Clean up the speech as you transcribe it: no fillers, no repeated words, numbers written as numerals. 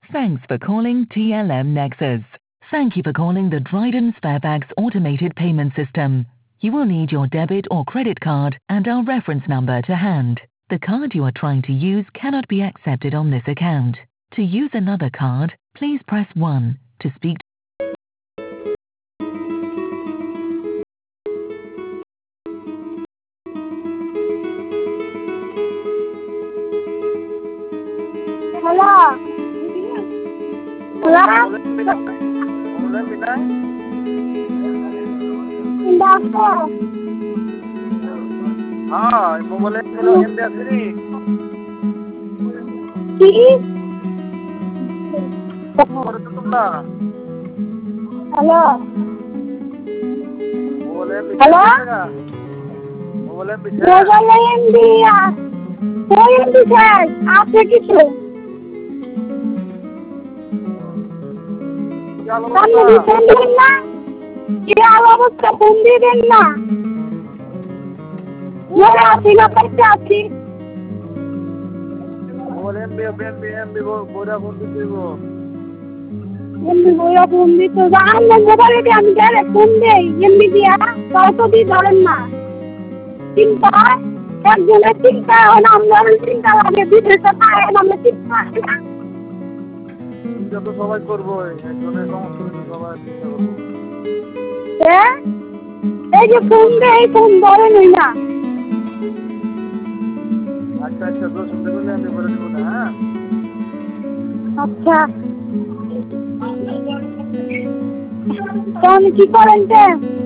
Thanks for calling TLM Nexus. Thank you for calling the Dryden Sparebags automated payment system. You will need your debit or credit card and our reference number to hand. The card you are trying to use cannot be accepted on this account. To use another card, please press 1 to speak. Hello. Hello. Doctor. हाँ mobile में login दे आखिरी और तो तुम ना hello mobile में hello mobile में मोबाइल दिया कोई दिखा आपसे किसको क्या सामने फोन देना क्या अवस्था फोन दे देना मेरा आपका पैसा थी मोबाइल में बोरा फोन दे वो एमबी बोया फोन दी तो जान में मोबाइल पे हम जा रहे फोन दे एमबी दिया तो दी धरन ना चिंता एक जने चिंता है ना हम चिंता लगे दूसरे सता है ना मैं चिंता है चिंता तो सबाई करबो একজনের সমস্যা সবাই চিন্তা করব এই যে ফোন দে এই ফোন ধরে নই না अच्छा अच्छा तो सुनते बोले আমি বলে দেব না হ্যাঁ আচ্ছা কোন কি করেন